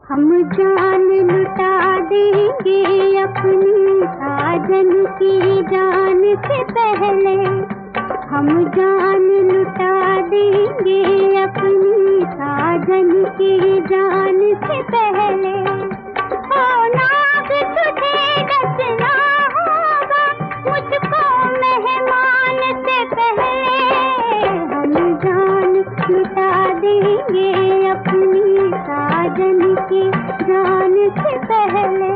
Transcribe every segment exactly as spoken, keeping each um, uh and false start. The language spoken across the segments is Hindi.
हम जान लुटा देंगे अपनी साजन की जान से पहले। हम जान लुटा देंगे अपनी साजन की जान से पहले। ओ नाग तुझे डसना होगा मुझको मेहमान से पहले। हम जान लुटा देंगे अपनी साजन की जान से पहले।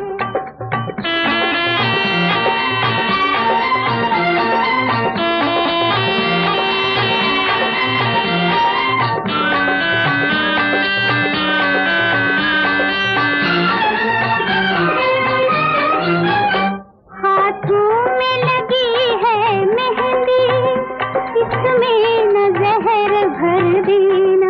हाथों में लगी है मेहंदी इसमें न जहर भर देना।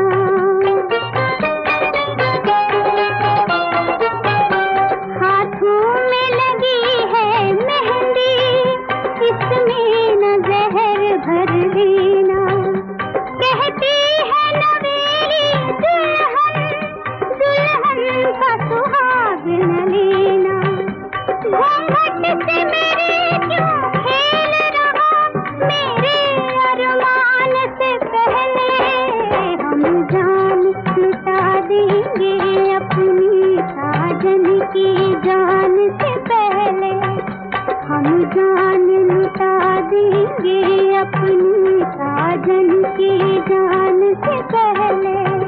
हाथों में लगी है मेहंदी इसमें न जहर भर देना। कहती है नवेली दुल्हन दुल्हन का सुहाग न लेना। घूंघट से मेरे क्यों खेल रहा मेरे अरमान से पहले। हम जान लुटा देंगे अपनी साजन की जान से पहले। हम जान लुटा देंगे अपनी साजन की जान से पहले।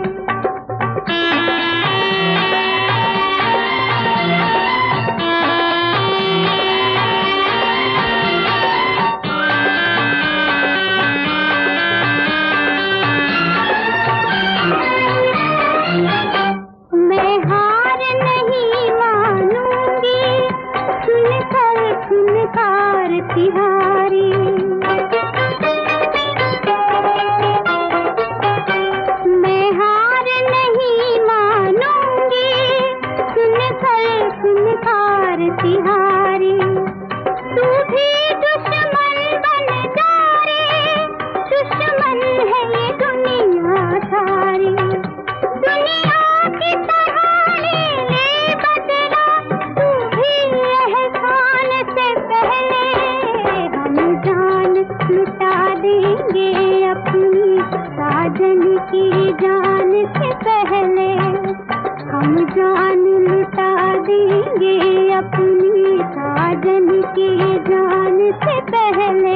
मैं हार नहीं मानूंगी सुन कर सुनकार तिहारी। मैं हार नहीं मानूंगी सुन कर सुनकार तिहारी। तू भी दुश्मन बन जा रे दुश्मन है ये दुनिया सारी। दुनिया की तरह ले ले बदला तू भी एहसान से पहले। हम जान लुटा देंगे अपनी साजन की जान से पहले। हम जान लुटा देंगे अपनी साजन की जान से पहले।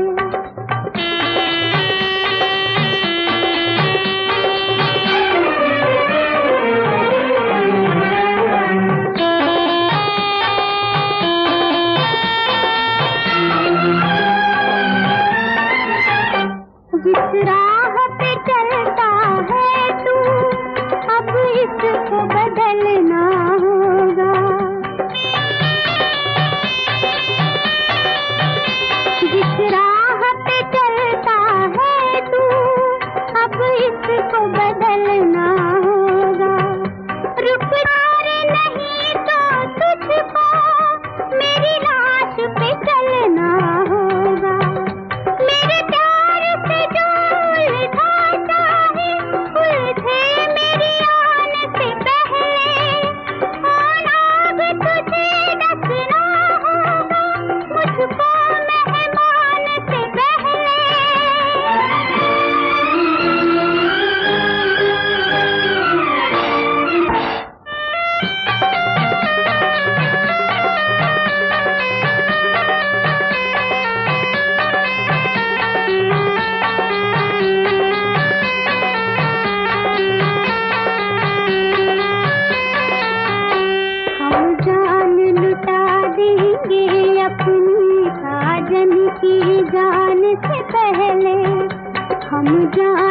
जिस राह पे चलता है तू अब इसको बदलना होगा। जिस राह पे चलता है तू अब इसको बदलना होगा। रुक रे नहीं तो तुझको मेरी लाश पे चलना होगा। मेरे प्यार से जो उलझा चाहे उलझे मेरी आन से पहले। ओ नाग तुझे डसना होगा मुझको मेहमान से पहले। हम जान लुटा देंगे अपनी साजन की जान से पहले। हम जान